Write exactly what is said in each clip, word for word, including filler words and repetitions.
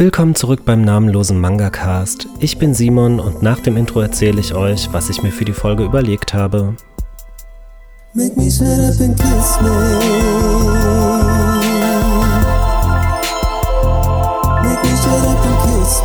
Willkommen zurück beim namenlosen Manga-Cast. Ich bin Simon und nach dem Intro erzähle ich euch, was ich mir für die Folge überlegt habe. Make me shut up and kiss me. Make me shut up and kiss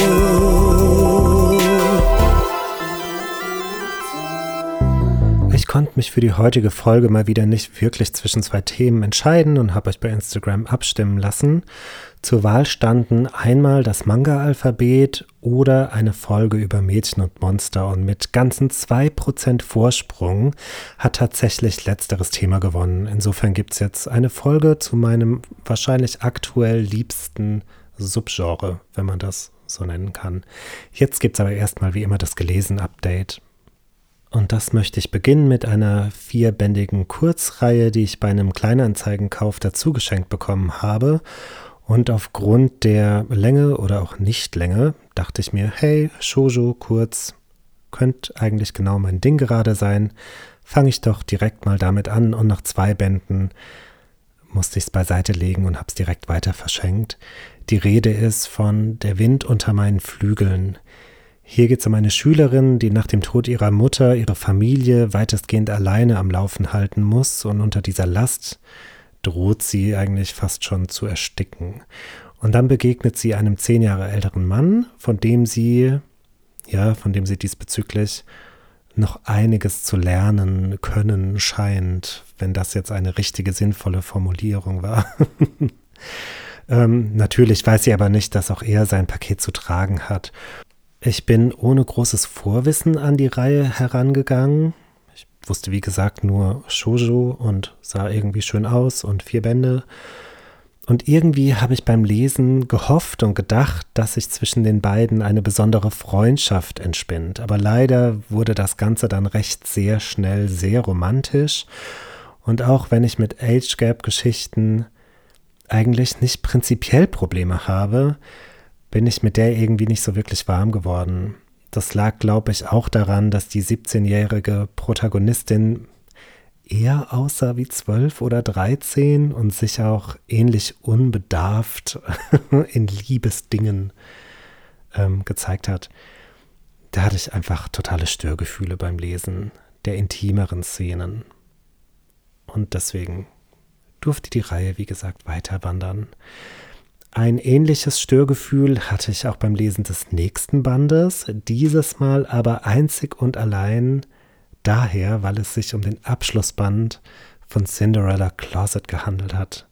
me. Ich konnte mich für die heutige Folge mal wieder nicht wirklich zwischen zwei Themen entscheiden und habe euch bei Instagram abstimmen lassen. Zur Wahl standen einmal das Manga-Alphabet oder eine Folge über Mädchen und Monster, und mit ganzen zwei Prozent Vorsprung hat tatsächlich letzteres Thema gewonnen. Insofern gibt es jetzt eine Folge zu meinem wahrscheinlich aktuell liebsten Subgenre, wenn man das so nennen kann. Jetzt gibt es aber erstmal wie immer das Gelesen-Update. Und das möchte ich beginnen mit einer vierbändigen Kurzreihe, die ich bei einem Kleinanzeigenkauf dazu geschenkt bekommen habe. Und aufgrund der Länge oder auch Nicht-Länge dachte ich mir, hey, Shoujo kurz, könnte eigentlich genau mein Ding gerade sein. Fange ich doch direkt mal damit an, und nach zwei Bänden musste ich es beiseite legen und habe es direkt weiter verschenkt. Die Rede ist von Der Wind unter meinen Flügeln. Hier geht es um eine Schülerin, die nach dem Tod ihrer Mutter ihre Familie weitestgehend alleine am Laufen halten muss, und unter dieser Last droht sie eigentlich fast schon zu ersticken. Und dann begegnet sie einem zehn Jahre älteren Mann, von dem sie, ja, von dem sie diesbezüglich noch einiges zu lernen können scheint, wenn das jetzt eine richtige, sinnvolle Formulierung war. ähm, natürlich weiß sie aber nicht, dass auch er sein Paket zu tragen hat. Ich bin ohne großes Vorwissen an die Reihe herangegangen. Ich wusste, wie gesagt, nur Shoujo und sah irgendwie schön aus und vier Bände. Und irgendwie habe ich beim Lesen gehofft und gedacht, dass sich zwischen den beiden eine besondere Freundschaft entspinnt. Aber leider wurde das Ganze dann recht sehr schnell sehr romantisch. Und auch wenn ich mit Age-Gap-Geschichten eigentlich nicht prinzipiell Probleme habe, bin ich mit der irgendwie nicht so wirklich warm geworden. Das lag, glaube ich, auch daran, dass die siebzehnjährige Protagonistin eher aussah wie zwölf oder dreizehn und sich auch ähnlich unbedarft in Liebesdingen ähm, gezeigt hat. Da hatte ich einfach totale Störgefühle beim Lesen der intimeren Szenen. Und deswegen durfte die Reihe, wie gesagt, weiter wandern. Ein ähnliches Störgefühl hatte ich auch beim Lesen des nächsten Bandes, dieses Mal aber einzig und allein daher, weil es sich um den Abschlussband von Cinderella Closet gehandelt hat.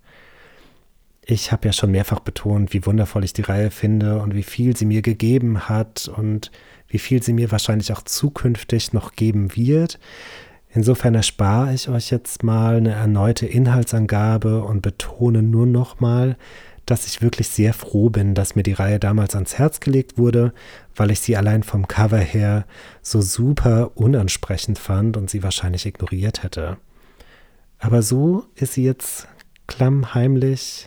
Ich habe ja schon mehrfach betont, wie wundervoll ich die Reihe finde und wie viel sie mir gegeben hat und wie viel sie mir wahrscheinlich auch zukünftig noch geben wird. Insofern erspare ich euch jetzt mal eine erneute Inhaltsangabe und betone nur nochmal, dass ich wirklich sehr froh bin, dass mir die Reihe damals ans Herz gelegt wurde, weil ich sie allein vom Cover her so super unansprechend fand und sie wahrscheinlich ignoriert hätte. Aber so ist sie jetzt klammheimlich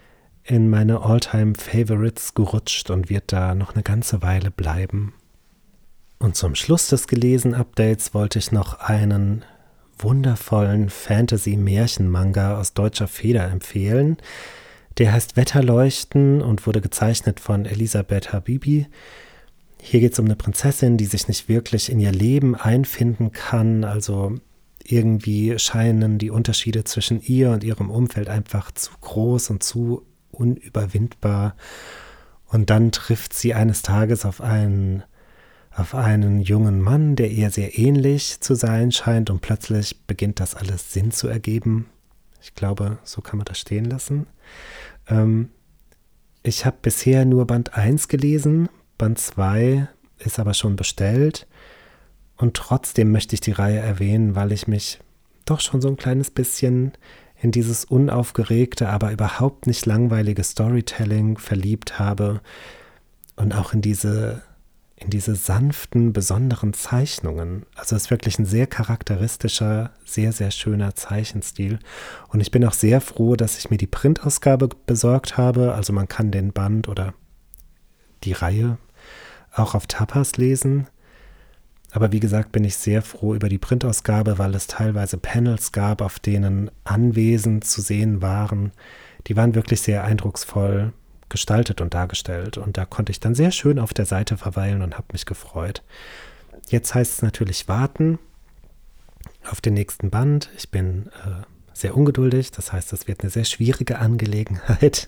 in meine All-Time-Favorites gerutscht und wird da noch eine ganze Weile bleiben. Und zum Schluss des Gelesen-Updates wollte ich noch einen wundervollen Fantasy-Märchen-Manga aus deutscher Feder empfehlen. Der heißt Wetterleuchten und wurde gezeichnet von Elisabeth Habibi. Hier geht es um eine Prinzessin, die sich nicht wirklich in ihr Leben einfinden kann. Also irgendwie scheinen die Unterschiede zwischen ihr und ihrem Umfeld einfach zu groß und zu unüberwindbar. Und dann trifft sie eines Tages auf einen, auf einen jungen Mann, der ihr sehr ähnlich zu sein scheint. Und plötzlich beginnt das alles Sinn zu ergeben. Ich glaube, so kann man das stehen lassen. Ähm, ich habe bisher nur Band eins gelesen, Band zwei ist aber schon bestellt. Und trotzdem möchte ich die Reihe erwähnen, weil ich mich doch schon so ein kleines bisschen in dieses unaufgeregte, aber überhaupt nicht langweilige Storytelling verliebt habe. Und auch in diese... in diese sanften, besonderen Zeichnungen. Also es ist wirklich ein sehr charakteristischer, sehr, sehr schöner Zeichenstil. Und ich bin auch sehr froh, dass ich mir die Printausgabe besorgt habe. Also man kann den Band oder die Reihe auch auf Tapas lesen. Aber wie gesagt, bin ich sehr froh über die Printausgabe, weil es teilweise Panels gab, auf denen Anwesen zu sehen waren. Die waren wirklich sehr eindrucksvoll gestaltet und dargestellt. Und da konnte ich dann sehr schön auf der Seite verweilen und habe mich gefreut. Jetzt heißt es natürlich warten auf den nächsten Band. Ich bin äh, sehr ungeduldig, das heißt, es wird eine sehr schwierige Angelegenheit.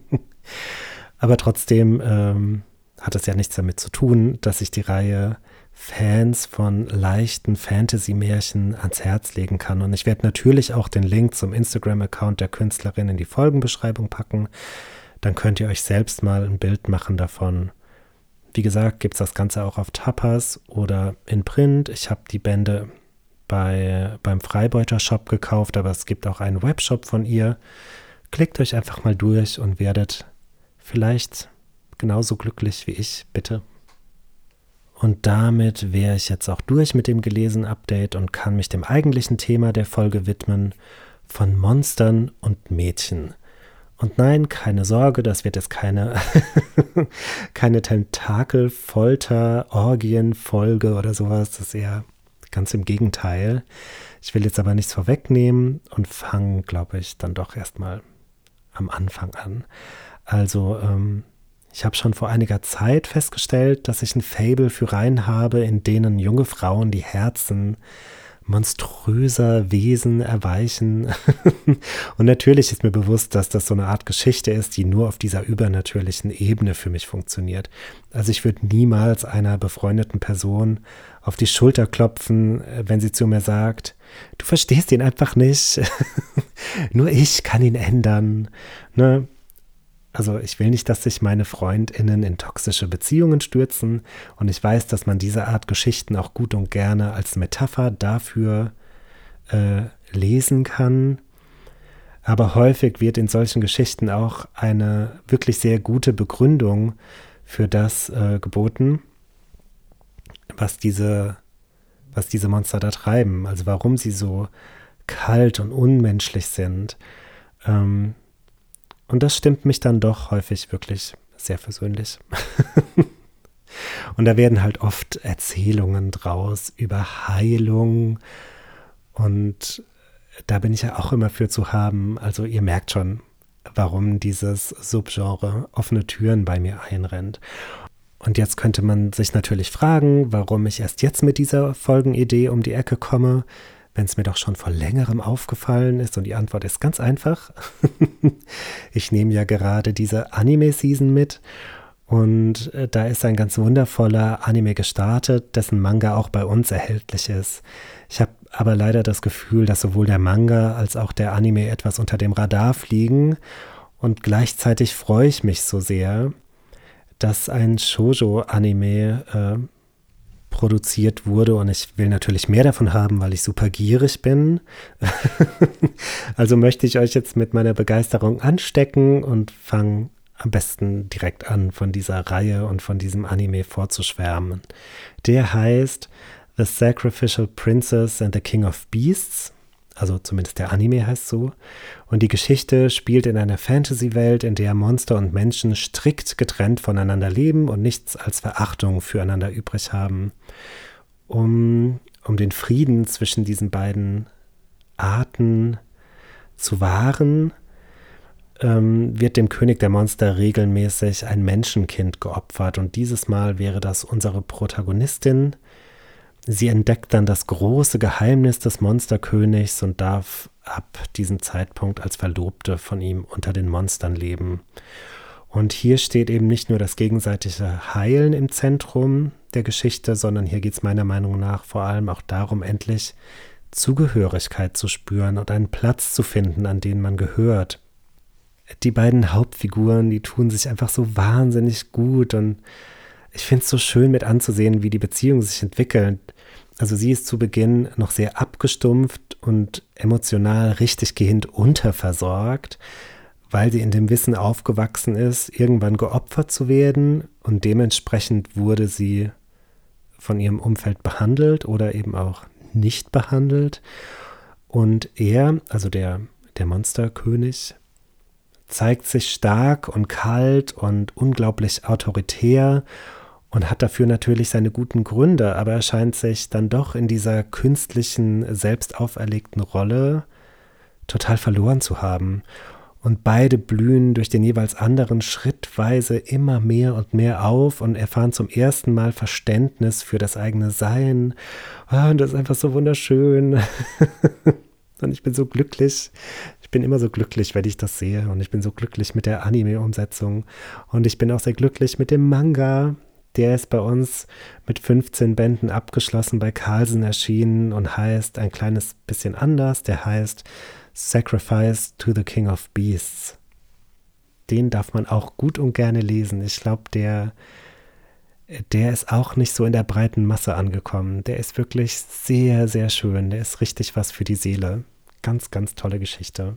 Aber trotzdem ähm, hat es ja nichts damit zu tun, dass ich die Reihe Fans von leichten Fantasy-Märchen ans Herz legen kann. Und ich werde natürlich auch den Link zum Instagram-Account der Künstlerin in die Folgenbeschreibung packen. Dann könnt ihr euch selbst mal ein Bild machen davon. Wie gesagt, gibt es das Ganze auch auf Tapas oder in Print. Ich habe die Bände bei, beim Freibeuter Shop gekauft, aber es gibt auch einen Webshop von ihr. Klickt euch einfach mal durch und werdet vielleicht genauso glücklich wie ich, bitte. Und damit wäre ich jetzt auch durch mit dem Gelesen-Update und kann mich dem eigentlichen Thema der Folge widmen, von Monstern und Mädchen. Und nein, keine Sorge, das wird jetzt keine, keine Tentakel-, Folter-, Orgien-Folge oder sowas. Das ist eher ganz im Gegenteil. Ich will jetzt aber nichts vorwegnehmen und fange, glaube ich, dann doch erstmal am Anfang an. Also, ähm, ich habe schon vor einiger Zeit festgestellt, dass ich ein Faible für Reihen habe, in denen junge Frauen die Herzen monströser Wesen erweichen. Und natürlich ist mir bewusst, dass das so eine Art Geschichte ist, die nur auf dieser übernatürlichen Ebene für mich funktioniert. Also ich würde niemals einer befreundeten Person auf die Schulter klopfen, wenn sie zu mir sagt, du verstehst ihn einfach nicht. Nur ich kann ihn ändern. Ne? Also ich will nicht, dass sich meine FreundInnen in toxische Beziehungen stürzen und ich weiß, dass man diese Art Geschichten auch gut und gerne als Metapher dafür äh, lesen kann. Aber häufig wird in solchen Geschichten auch eine wirklich sehr gute Begründung für das äh, geboten, was diese, was diese Monster da treiben, also warum sie so kalt und unmenschlich sind. Ähm, Und das stimmt mich dann doch häufig wirklich sehr versöhnlich. Und da werden halt oft Erzählungen draus über Heilung. Und da bin ich ja auch immer für zu haben. Also ihr merkt schon, warum dieses Subgenre offene Türen bei mir einrennt. Und jetzt könnte man sich natürlich fragen, warum ich erst jetzt mit dieser Folgenidee um die Ecke komme, wenn es mir doch schon vor längerem aufgefallen ist. Und die Antwort ist ganz einfach. Ich nehme ja gerade diese Anime-Season mit und äh, da ist ein ganz wundervoller Anime gestartet, dessen Manga auch bei uns erhältlich ist. Ich habe aber leider das Gefühl, dass sowohl der Manga als auch der Anime etwas unter dem Radar fliegen und gleichzeitig freue ich mich so sehr, dass ein Shoujo-Anime äh, produziert wurde und ich will natürlich mehr davon haben, weil ich super gierig bin. Also möchte ich euch jetzt mit meiner Begeisterung anstecken und fange am besten direkt an, von dieser Reihe und von diesem Anime vorzuschwärmen. Der heißt The Sacrificial Princess and the King of Beasts, also zumindest der Anime heißt so. Und die Geschichte spielt in einer Fantasy-Welt, in der Monster und Menschen strikt getrennt voneinander leben und nichts als Verachtung füreinander übrig haben. Um, um den Frieden zwischen diesen beiden Arten zu wahren, ähm, wird dem König der Monster regelmäßig ein Menschenkind geopfert. Und dieses Mal wäre das unsere Protagonistin. Sie entdeckt dann das große Geheimnis des Monsterkönigs und darf ab diesem Zeitpunkt als Verlobte von ihm unter den Monstern leben. Und hier steht eben nicht nur das gegenseitige Heilen im Zentrum der Geschichte, sondern hier geht es meiner Meinung nach vor allem auch darum, endlich Zugehörigkeit zu spüren und einen Platz zu finden, an den man gehört. Die beiden Hauptfiguren, die tun sich einfach so wahnsinnig gut und ich finde es so schön mit anzusehen, wie die Beziehung sich entwickelt. Also sie ist zu Beginn noch sehr abgestumpft und emotional richtiggehend unterversorgt, weil sie in dem Wissen aufgewachsen ist, irgendwann geopfert zu werden und dementsprechend wurde sie von ihrem Umfeld behandelt oder eben auch nicht behandelt. Und er, also der, der Monsterkönig, zeigt sich stark und kalt und unglaublich autoritär und hat dafür natürlich seine guten Gründe, aber er scheint sich dann doch in dieser künstlichen, selbst auferlegten Rolle total verloren zu haben. Und beide blühen durch den jeweils anderen schrittweise immer mehr und mehr auf und erfahren zum ersten Mal Verständnis für das eigene Sein. Oh, und das ist einfach so wunderschön. Und ich bin so glücklich. Ich bin immer so glücklich, wenn ich das sehe. Und ich bin so glücklich mit der Anime-Umsetzung. Und ich bin auch sehr glücklich mit dem Manga. Der ist bei uns mit fünfzehn Bänden abgeschlossen, bei Carlsen erschienen und heißt ein kleines bisschen anders. Der heißt Sacrifice to the King of Beasts. Den darf man auch gut und gerne lesen. Ich glaube, der, der ist auch nicht so in der breiten Masse angekommen. Der ist wirklich sehr, sehr schön. Der ist richtig was für die Seele. Ganz, ganz tolle Geschichte.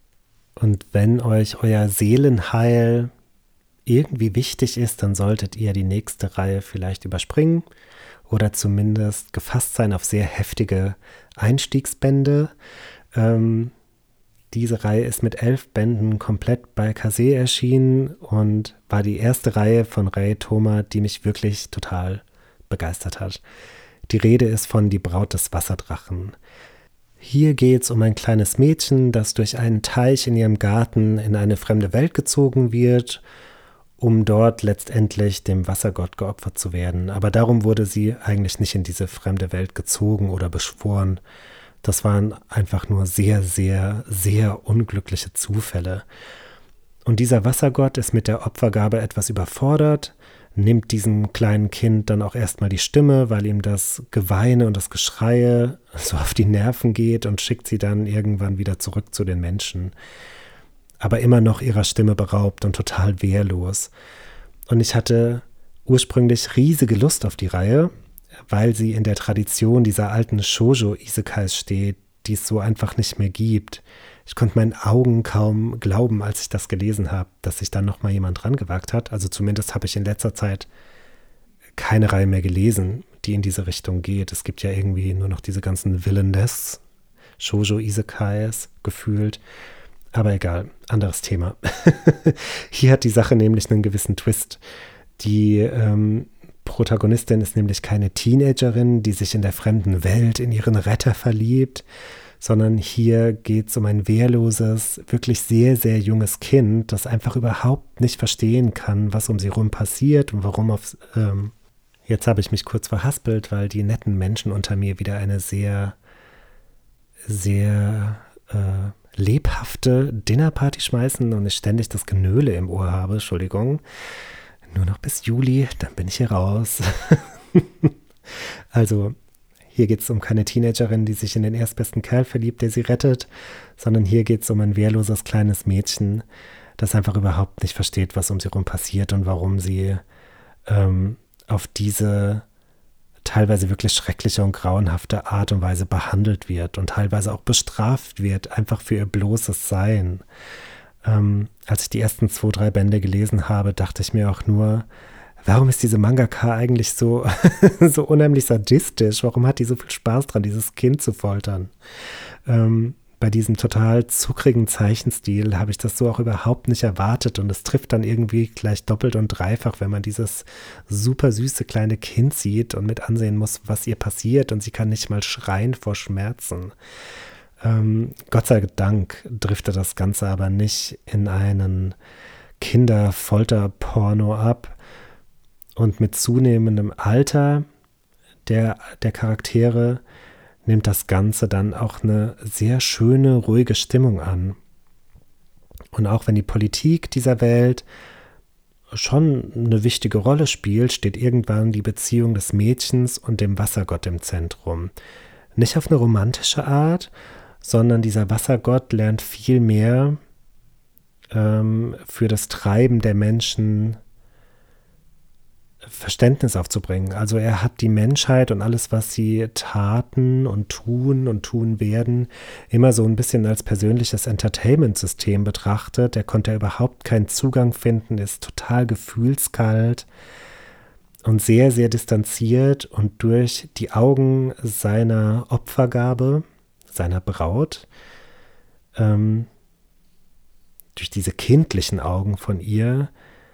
Und wenn euch euer Seelenheil irgendwie wichtig ist, dann solltet ihr die nächste Reihe vielleicht überspringen oder zumindest gefasst sein auf sehr heftige Einstiegsbände. Ähm, Diese Reihe ist mit elf Bänden komplett bei Kase erschienen und war die erste Reihe von Ray Toma, die mich wirklich total begeistert hat. Die Rede ist von Die Braut des Wasserdrachen. Hier geht es um ein kleines Mädchen, das durch einen Teich in ihrem Garten in eine fremde Welt gezogen wird, um dort letztendlich dem Wassergott geopfert zu werden. Aber darum wurde sie eigentlich nicht in diese fremde Welt gezogen oder beschworen. Das waren einfach nur sehr, sehr, sehr unglückliche Zufälle. Und dieser Wassergott ist mit der Opfergabe etwas überfordert, nimmt diesem kleinen Kind dann auch erstmal die Stimme, weil ihm das Geweine und das Geschreie so auf die Nerven geht und schickt sie dann irgendwann wieder zurück zu den Menschen. Aber immer noch ihrer Stimme beraubt und total wehrlos. Und ich hatte ursprünglich riesige Lust auf die Reihe, weil sie in der Tradition dieser alten Shoujo-Isekais steht, die es so einfach nicht mehr gibt. Ich konnte meinen Augen kaum glauben, als ich das gelesen habe, dass sich dann nochmal jemand dran gewagt hat. Also zumindest habe ich in letzter Zeit keine Reihe mehr gelesen, die in diese Richtung geht. Es gibt ja irgendwie nur noch diese ganzen Villainess Shoujo-Isekais gefühlt. Aber egal, anderes Thema. Hier hat die Sache nämlich einen gewissen Twist. Die ähm, Protagonistin ist nämlich keine Teenagerin, die sich in der fremden Welt in ihren Retter verliebt, sondern hier geht es um ein wehrloses, wirklich sehr, sehr junges Kind, das einfach überhaupt nicht verstehen kann, was um sie rum passiert und warum auf... Ähm, jetzt habe ich mich kurz verhaspelt, weil die netten Menschen unter mir wieder eine sehr, sehr äh, lebhafte Dinnerparty schmeißen und ich ständig das Genöle im Ohr habe, Entschuldigung. Nur noch bis Juli, dann bin ich hier raus. Also, hier geht es um keine Teenagerin, die sich in den erstbesten Kerl verliebt, der sie rettet, sondern hier geht es um ein wehrloses kleines Mädchen, das einfach überhaupt nicht versteht, was um sie herum passiert und warum sie ähm, auf diese teilweise wirklich schreckliche und grauenhafte Art und Weise behandelt wird und teilweise auch bestraft wird, einfach für ihr bloßes Sein. Ähm, als ich die ersten zwei, drei Bände gelesen habe, dachte ich mir auch nur, warum ist diese Mangaka eigentlich so, so unheimlich sadistisch? Warum hat die so viel Spaß dran, dieses Kind zu foltern? Ähm, bei diesem total zuckrigen Zeichenstil habe ich das so auch überhaupt nicht erwartet und es trifft dann irgendwie gleich doppelt und dreifach, wenn man dieses super süße kleine Kind sieht und mit ansehen muss, was ihr passiert und sie kann nicht mal schreien vor Schmerzen. Ähm, Gott sei Dank driftet das Ganze aber nicht in einen Kinderfolterporno ab. Und mit zunehmendem Alter der, der Charaktere nimmt das Ganze dann auch eine sehr schöne, ruhige Stimmung an. Und auch wenn die Politik dieser Welt schon eine wichtige Rolle spielt, steht irgendwann die Beziehung des Mädchens und dem Wassergott im Zentrum. Nicht auf eine romantische Art, sondern dieser Wassergott lernt viel mehr ähm, für das Treiben der Menschen Verständnis aufzubringen. Also er hat die Menschheit und alles, was sie taten und tun und tun werden, immer so ein bisschen als persönliches Entertainment-System betrachtet. Er konnte überhaupt keinen Zugang finden, ist total gefühlskalt und sehr, sehr distanziert und durch die Augen seiner Opfergabe, seiner Braut, ähm, durch diese kindlichen Augen von ihr,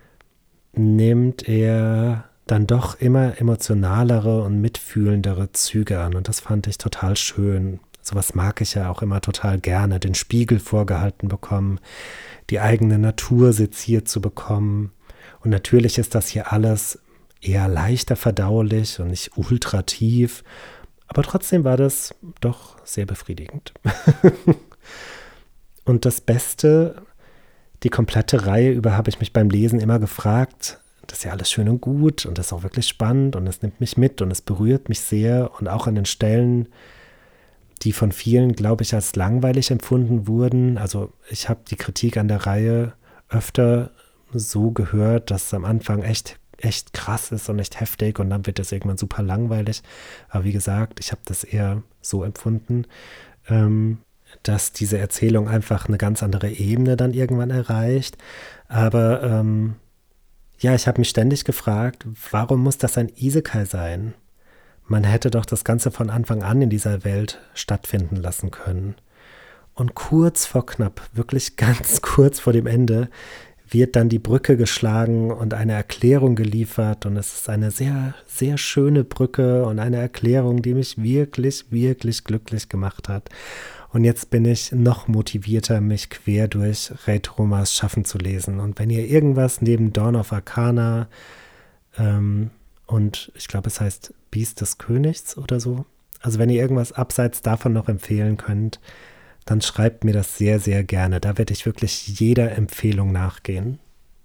nimmt er dann doch immer emotionalere und mitfühlendere Züge an. Und das fand ich total schön. Sowas mag ich ja auch immer total gerne, den Spiegel vorgehalten bekommen, die eigene Natur seziert zu bekommen. Und natürlich ist das hier alles eher leichter verdaulich und nicht ultra tief, aber trotzdem war das doch sehr befriedigend. Und das Beste, die komplette Reihe über habe ich mich beim Lesen immer gefragt, das ist ja alles schön und gut und das ist auch wirklich spannend und es nimmt mich mit und es berührt mich sehr und auch an den Stellen, die von vielen, glaube ich, als langweilig empfunden wurden. Also ich habe die Kritik an der Reihe öfter so gehört, dass es am Anfang echt, echt krass ist und echt heftig und dann wird es irgendwann super langweilig. Aber wie gesagt, ich habe das eher so empfunden, ähm, dass diese Erzählung einfach eine ganz andere Ebene dann irgendwann erreicht. Aber ähm, ja, ich habe mich ständig gefragt, warum muss das ein Isekai sein? Man hätte doch das Ganze von Anfang an in dieser Welt stattfinden lassen können. Und kurz vor knapp, wirklich ganz kurz vor dem Ende, wird dann die Brücke geschlagen und eine Erklärung geliefert. Und es ist eine sehr, sehr schöne Brücke und eine Erklärung, die mich wirklich, wirklich glücklich gemacht hat. Und jetzt bin ich noch motivierter, mich quer durch Rei Tromas Schaffen zu lesen. Und wenn ihr irgendwas neben Dawn of Arcana ähm, und ich glaube, es heißt Biest des Königs oder so, also wenn ihr irgendwas abseits davon noch empfehlen könnt, dann schreibt mir das sehr, sehr gerne. Da werde ich wirklich jeder Empfehlung nachgehen.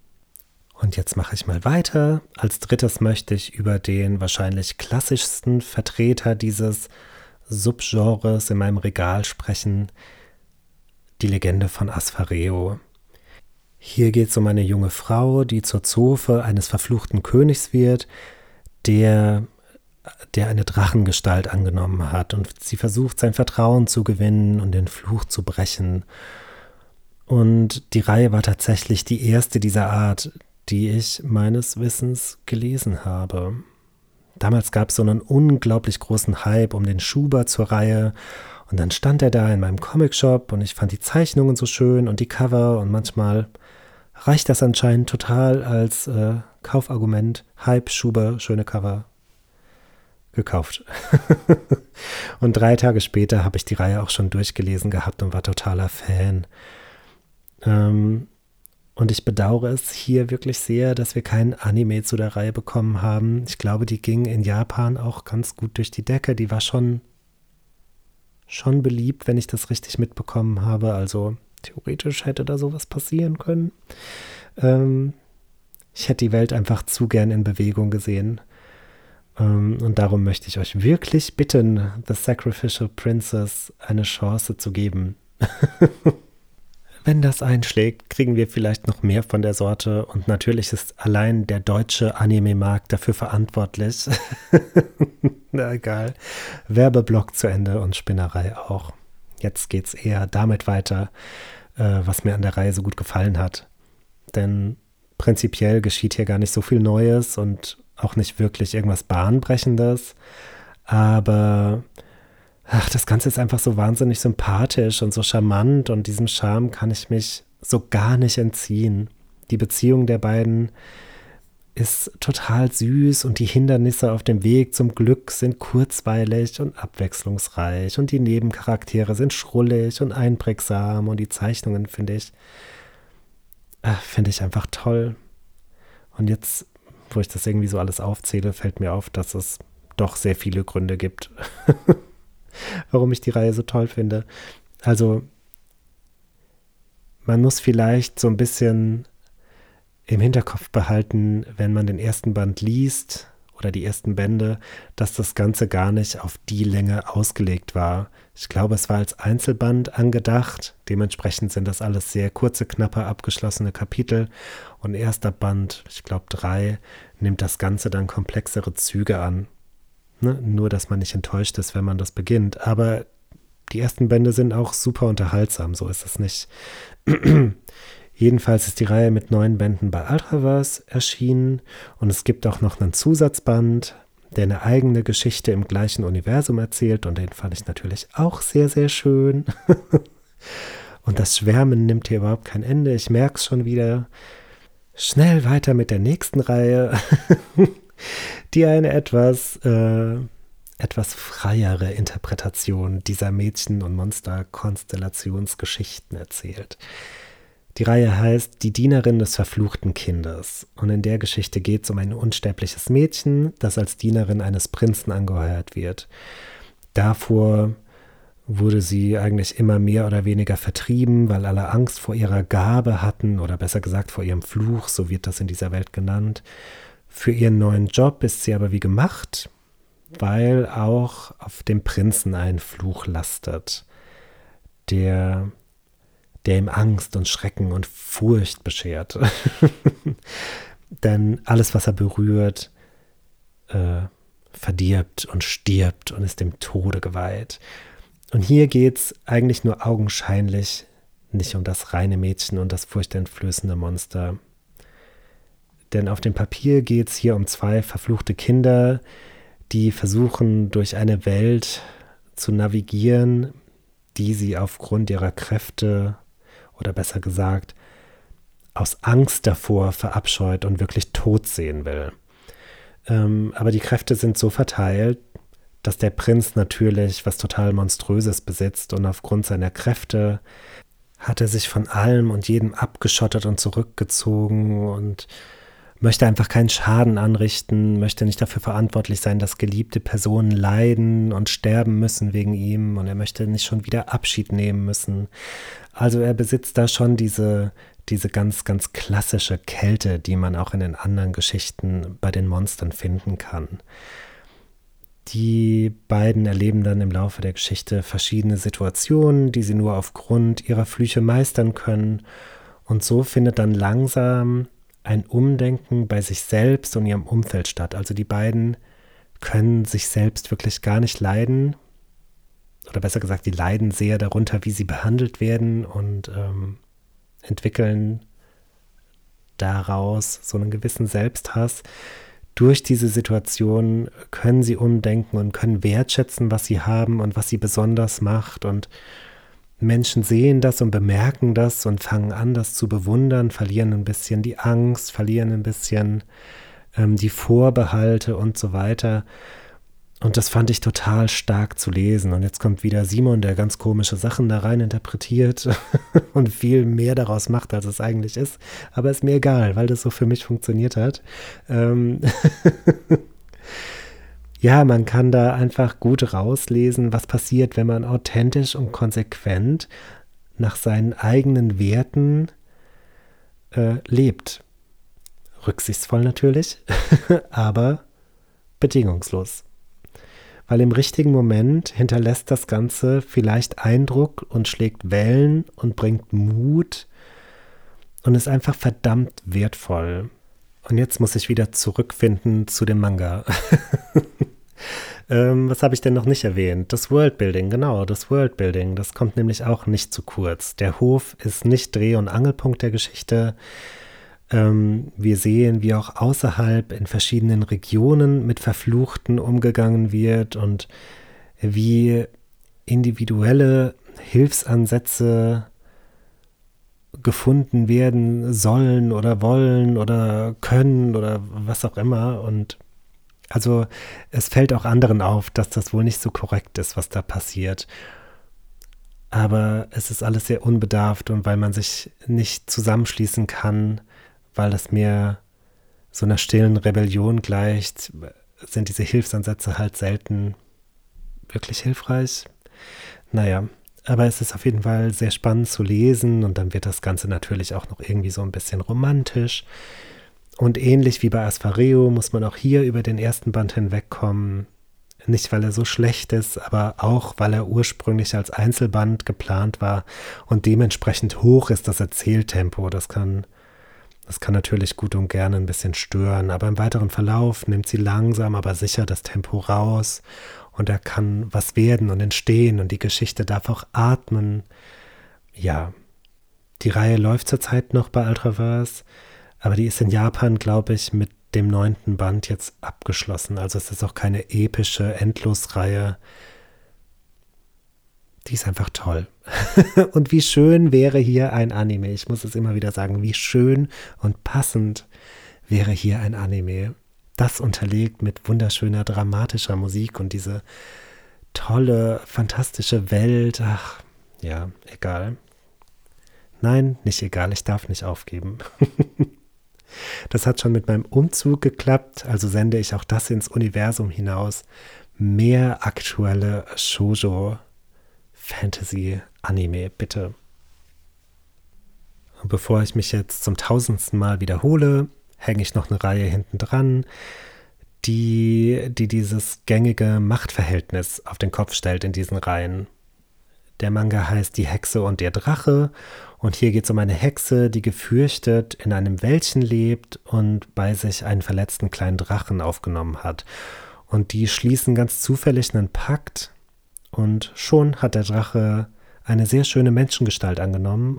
Und jetzt mache ich mal weiter. Als drittes möchte ich über den wahrscheinlich klassischsten Vertreter dieses Subgenres in meinem Regal sprechen, die Legende von Asfareo. Hier geht es um eine junge Frau, die zur Zofe eines verfluchten Königs wird, der, der eine Drachengestalt angenommen hat und sie versucht, sein Vertrauen zu gewinnen und den Fluch zu brechen. Und die Reihe war tatsächlich die erste dieser Art, die ich meines Wissens gelesen habe. Damals gab es so einen unglaublich großen Hype um den Schuber zur Reihe und dann stand er da in meinem Comicshop und ich fand die Zeichnungen so schön und die Cover und manchmal reicht das anscheinend total als äh, Kaufargument. Hype, Schuber, schöne Cover. Gekauft. Und drei Tage später habe ich die Reihe auch schon durchgelesen gehabt und war totaler Fan. Ähm, Und ich bedauere es hier wirklich sehr, dass wir keinen Anime zu der Reihe bekommen haben. Ich glaube, die ging in Japan auch ganz gut durch die Decke. Die war schon, schon beliebt, wenn ich das richtig mitbekommen habe. Also theoretisch hätte da sowas passieren können. Ähm, ich hätte die Welt einfach zu gern in Bewegung gesehen. Ähm, und darum möchte ich euch wirklich bitten, The Sacrificial Princess eine Chance zu geben. Wenn das einschlägt, kriegen wir vielleicht noch mehr von der Sorte und natürlich ist allein der deutsche Anime-Markt dafür verantwortlich. Na egal. Werbeblock zu Ende und Spinnerei auch. Jetzt geht's eher damit weiter, äh, was mir an der Reihe so gut gefallen hat. Denn prinzipiell geschieht hier gar nicht so viel Neues und auch nicht wirklich irgendwas Bahnbrechendes. Aber ach, das Ganze ist einfach so wahnsinnig sympathisch und so charmant und diesem Charme kann ich mich so gar nicht entziehen. Die Beziehung der beiden ist total süß und die Hindernisse auf dem Weg zum Glück sind kurzweilig und abwechslungsreich und die Nebencharaktere sind schrullig und einprägsam und die Zeichnungen finde ich, äh, finde ich einfach toll. Und jetzt, wo ich das irgendwie so alles aufzähle, fällt mir auf, dass es doch sehr viele Gründe gibt, warum ich die Reihe so toll finde. Also, man muss vielleicht so ein bisschen im Hinterkopf behalten, wenn man den ersten Band liest oder die ersten Bände, dass das Ganze gar nicht auf die Länge ausgelegt war. Ich glaube, es war als Einzelband angedacht. Dementsprechend sind das alles sehr kurze, knappe, abgeschlossene Kapitel. Und erster Band, ich glaube drei, nimmt das Ganze dann komplexere Züge an. Ne? Nur, dass man nicht enttäuscht ist, wenn man das beginnt. Aber die ersten Bände sind auch super unterhaltsam, so ist es nicht. Jedenfalls ist die Reihe mit neun Bänden bei Ultraverse erschienen und es gibt auch noch einen Zusatzband, der eine eigene Geschichte im gleichen Universum erzählt und den fand ich natürlich auch sehr, sehr schön. Und das Schwärmen nimmt hier überhaupt kein Ende. Ich merke es schon wieder. Schnell weiter mit der nächsten Reihe, die eine etwas, äh, etwas freiere Interpretation dieser Mädchen- und Monster-Konstellationsgeschichten erzählt. Die Reihe heißt Die Dienerin des verfluchten Kindes. Und in der Geschichte geht es um ein unsterbliches Mädchen, das als Dienerin eines Prinzen angeheuert wird. Davor wurde sie eigentlich immer mehr oder weniger vertrieben, weil alle Angst vor ihrer Gabe hatten, oder besser gesagt vor ihrem Fluch, so wird das in dieser Welt genannt. Für ihren neuen Job ist sie aber wie gemacht, weil auch auf dem Prinzen ein Fluch lastet, der, der ihm Angst und Schrecken und Furcht beschert. Denn alles, was er berührt, äh, verdirbt und stirbt und ist dem Tode geweiht. Und hier geht es eigentlich nur augenscheinlich nicht um das reine Mädchen und das furchteinflößende Monster. Denn auf dem Papier geht es hier um zwei verfluchte Kinder, die versuchen, durch eine Welt zu navigieren, die sie aufgrund ihrer Kräfte oder besser gesagt aus Angst davor verabscheut und wirklich tot sehen will. Ähm, aber die Kräfte sind so verteilt, dass der Prinz natürlich was total Monströses besitzt und aufgrund seiner Kräfte hat er sich von allem und jedem abgeschottet und zurückgezogen und möchte einfach keinen Schaden anrichten, möchte nicht dafür verantwortlich sein, dass geliebte Personen leiden und sterben müssen wegen ihm und er möchte nicht schon wieder Abschied nehmen müssen. Also er besitzt da schon diese, diese ganz, ganz klassische Kälte, die man auch in den anderen Geschichten bei den Monstern finden kann. Die beiden erleben dann im Laufe der Geschichte verschiedene Situationen, die sie nur aufgrund ihrer Flüche meistern können. Und so findet dann langsam ein Umdenken bei sich selbst und ihrem Umfeld statt. Also die beiden können sich selbst wirklich gar nicht leiden. Oder besser gesagt, die leiden sehr darunter, wie sie behandelt werden und ähm, entwickeln daraus so einen gewissen Selbsthass. Durch diese Situation können sie umdenken und können wertschätzen, was sie haben und was sie besonders macht. Und Menschen sehen das und bemerken das und fangen an, das zu bewundern, verlieren ein bisschen die Angst, verlieren ein bisschen ähm, die Vorbehalte und so weiter. Und das fand ich total stark zu lesen. Und jetzt kommt wieder Simon, der ganz komische Sachen da rein interpretiert und viel mehr daraus macht, als es eigentlich ist. Aber ist mir egal, weil das so für mich funktioniert hat. Ähm ja, man kann da einfach gut rauslesen, was passiert, wenn man authentisch und konsequent nach seinen eigenen Werten äh, lebt. Rücksichtsvoll natürlich, aber bedingungslos. Weil im richtigen Moment hinterlässt das Ganze vielleicht Eindruck und schlägt Wellen und bringt Mut und ist einfach verdammt wertvoll. Und jetzt muss ich wieder zurückfinden zu dem Manga. ähm, was habe ich denn noch nicht erwähnt? Das Worldbuilding, genau, das Worldbuilding. Das kommt nämlich auch nicht zu kurz. Der Hof ist nicht Dreh- und Angelpunkt der Geschichte. Wir sehen, wie auch außerhalb in verschiedenen Regionen mit Verfluchten umgegangen wird und wie individuelle Hilfsansätze gefunden werden sollen oder wollen oder können oder was auch immer. Und also es fällt auch anderen auf, dass das wohl nicht so korrekt ist, was da passiert. Aber es ist alles sehr unbedarft und weil man sich nicht zusammenschließen kann, weil das mehr so einer stillen Rebellion gleicht, sind diese Hilfsansätze halt selten wirklich hilfreich. Naja, aber es ist auf jeden Fall sehr spannend zu lesen und dann wird das Ganze natürlich auch noch irgendwie so ein bisschen romantisch. Und ähnlich wie bei Asfareo muss man auch hier über den ersten Band hinwegkommen. Nicht, weil er so schlecht ist, aber auch, weil er ursprünglich als Einzelband geplant war und dementsprechend hoch ist das Erzähltempo. Das kann Das kann natürlich gut und gerne ein bisschen stören, aber im weiteren Verlauf nimmt sie langsam, aber sicher das Tempo raus und da kann was werden und entstehen und die Geschichte darf auch atmen. Ja, die Reihe läuft zurzeit noch bei Ultraverse, aber die ist in Japan, glaube ich, mit dem neunten Band jetzt abgeschlossen. Also es ist auch keine epische Endlosreihe. Die ist einfach toll. Und wie schön wäre hier ein Anime. Ich muss es immer wieder sagen, wie schön und passend wäre hier ein Anime. das unterlegt mit wunderschöner, dramatischer Musik und diese tolle, fantastische Welt. Ach, ja, egal. Nein, nicht egal, ich darf nicht aufgeben. Das hat schon mit meinem Umzug geklappt, also sende ich auch das ins Universum hinaus. Mehr aktuelle Shoujo Fantasy Anime, bitte. Und bevor ich mich jetzt zum tausendsten Mal wiederhole, hänge ich noch eine Reihe hinten dran, die, die dieses gängige Machtverhältnis auf den Kopf stellt in diesen Reihen. Der Manga heißt Die Hexe und ihr Drache und hier geht es um eine Hexe, die gefürchtet in einem Wäldchen lebt und bei sich einen verletzten kleinen Drachen aufgenommen hat. Und die schließen ganz zufällig einen Pakt und schon hat der Drache eine sehr schöne Menschengestalt angenommen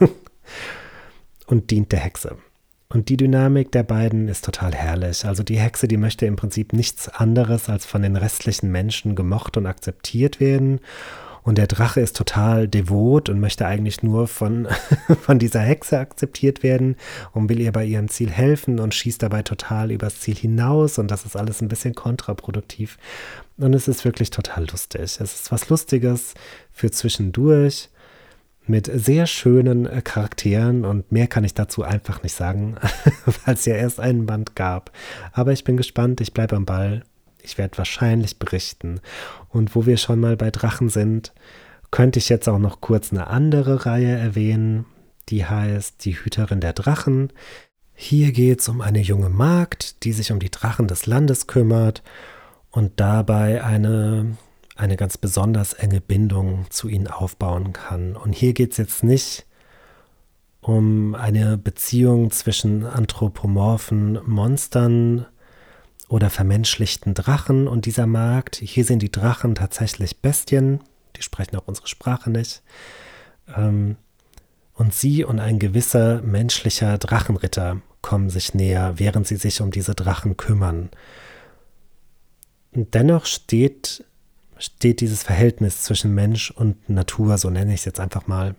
und dient der Hexe. Und die Dynamik der beiden ist total herrlich. Also die Hexe, die möchte im Prinzip nichts anderes als von den restlichen Menschen gemocht und akzeptiert werden. Und der Drache ist total devot und möchte eigentlich nur von, von dieser Hexe akzeptiert werden und will ihr bei ihrem Ziel helfen und schießt dabei total übers Ziel hinaus. Und das ist alles ein bisschen kontraproduktiv. Und es ist wirklich total lustig. Es ist was Lustiges für zwischendurch mit sehr schönen Charakteren und mehr kann ich dazu einfach nicht sagen, weil es ja erst einen Band gab. Aber ich bin gespannt, ich bleibe am Ball. Ich werde wahrscheinlich berichten. Und wo wir schon mal bei Drachen sind, könnte ich jetzt auch noch kurz eine andere Reihe erwähnen, die heißt Die Hüterin der Drachen. Hier geht es um eine junge Magd, die sich um die Drachen des Landes kümmert und dabei eine, eine ganz besonders enge Bindung zu ihnen aufbauen kann. Und hier geht es jetzt nicht um eine Beziehung zwischen anthropomorphen Monstern oder vermenschlichten Drachen und dieser Magd. Hier sind die Drachen tatsächlich Bestien, die sprechen auch unsere Sprache nicht. Ähm, und sie und ein gewisser menschlicher Drachenritter kommen sich näher, während sie sich um diese Drachen kümmern. Und dennoch steht, steht dieses Verhältnis zwischen Mensch und Natur, so nenne ich es jetzt einfach mal,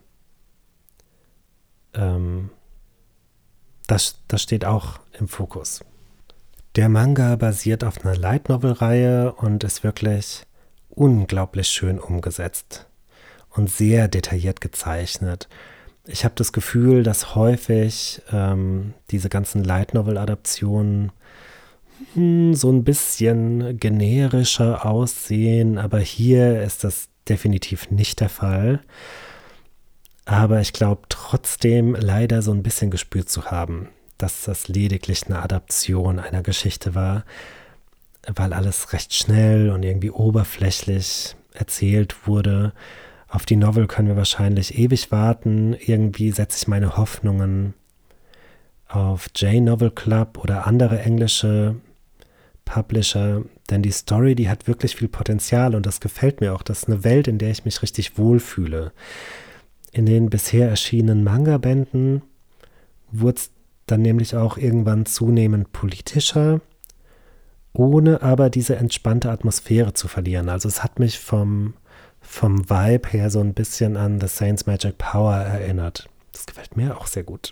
ähm, das, das steht auch im Fokus. Der Manga basiert auf einer Light Novel-Reihe und ist wirklich unglaublich schön umgesetzt und sehr detailliert gezeichnet. Ich habe das Gefühl, dass häufig ähm, diese ganzen Light Novel-Adaptionen hm, so ein bisschen generischer aussehen, aber hier ist das definitiv nicht der Fall. Aber ich glaube trotzdem leider so ein bisschen gespürt zu haben, dass das lediglich eine Adaption einer Geschichte war, weil alles recht schnell und irgendwie oberflächlich erzählt wurde. Auf die Novel können wir wahrscheinlich ewig warten. Irgendwie setze ich meine Hoffnungen auf J-Novel Club oder andere englische Publisher, denn die Story, die hat wirklich viel Potenzial und das gefällt mir auch. Das ist eine Welt, in der ich mich richtig wohlfühle. In den bisher erschienenen Manga-Bänden wurde es dann nämlich auch irgendwann zunehmend politischer, ohne aber diese entspannte Atmosphäre zu verlieren. Also es hat mich vom, vom Vibe her so ein bisschen an The Saint's Magic Power erinnert. Das gefällt mir auch sehr gut.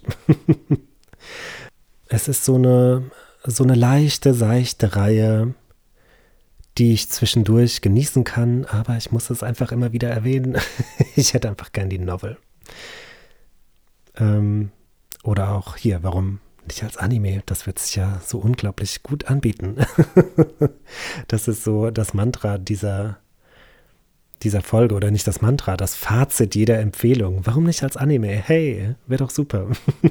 Es ist so eine, so eine leichte, seichte Reihe, die ich zwischendurch genießen kann, aber ich muss es einfach immer wieder erwähnen. Ich hätte einfach gern die Novel. Ähm, Oder auch hier, warum nicht als Anime? Das wird sich ja so unglaublich gut anbieten. Das ist so das Mantra dieser, dieser Folge, oder nicht das Mantra, das Fazit jeder Empfehlung. Warum nicht als Anime? Hey, wäre doch super.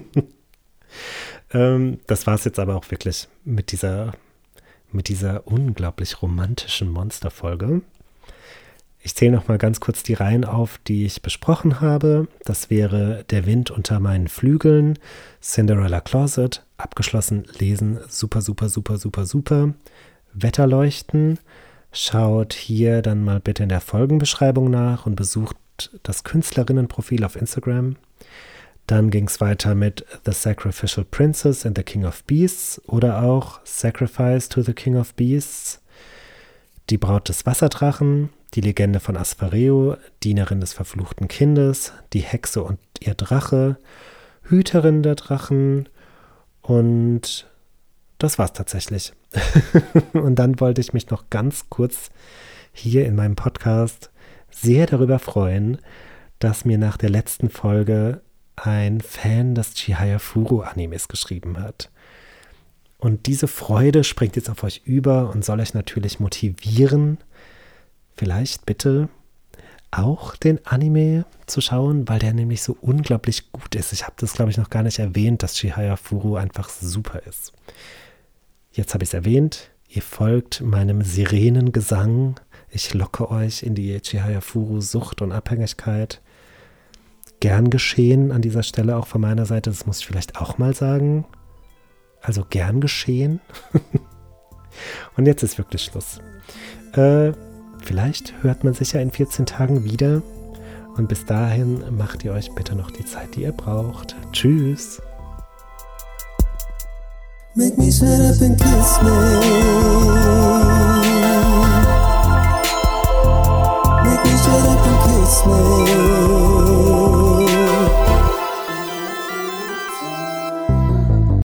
ähm, das war es jetzt aber auch wirklich mit dieser, mit dieser unglaublich romantischen Monsterfolge. Ich zähle noch mal ganz kurz die Reihen auf, die ich besprochen habe. Das wäre Der Wind unter meinen Flügeln, Cinderella Closet, abgeschlossen, lesen, super, super, super, super, super. Wetterleuchten, schaut hier dann mal bitte in der Folgenbeschreibung nach und besucht das Künstlerinnenprofil auf Instagram. Dann ging es weiter mit The Sacrificial Princess and the King of Beasts oder auch Sacrifice to the King of Beasts, Die Braut des Wasserdrachen, Die Legende von Aspareo, Dienerin des verfluchten Kindes, Die Hexe und ihr Drache, Hüterin der Drachen und das war's tatsächlich. Und dann wollte ich mich noch ganz kurz hier in meinem Podcast sehr darüber freuen, dass mir nach der letzten Folge ein Fan des Chihayafuru-Animes geschrieben hat. Und diese Freude springt jetzt auf euch über und soll euch natürlich motivieren, vielleicht bitte auch den Anime zu schauen, weil der nämlich so unglaublich gut ist. Ich habe das, glaube ich, noch gar nicht erwähnt, dass Chihayafuru einfach super ist. Jetzt habe ich es erwähnt. Ihr folgt meinem Sirenengesang. Ich locke euch in die Chihayafuru-Sucht und Abhängigkeit. Gern geschehen an dieser Stelle auch von meiner Seite. Das muss ich vielleicht auch mal sagen. Also gern geschehen. Und jetzt ist wirklich Schluss. Äh, vielleicht hört man sich ja in vierzehn Tagen wieder. Und bis dahin macht ihr euch bitte noch die Zeit, die ihr braucht. Tschüss. Make me shut up and kiss me. Make me shut up and kiss me.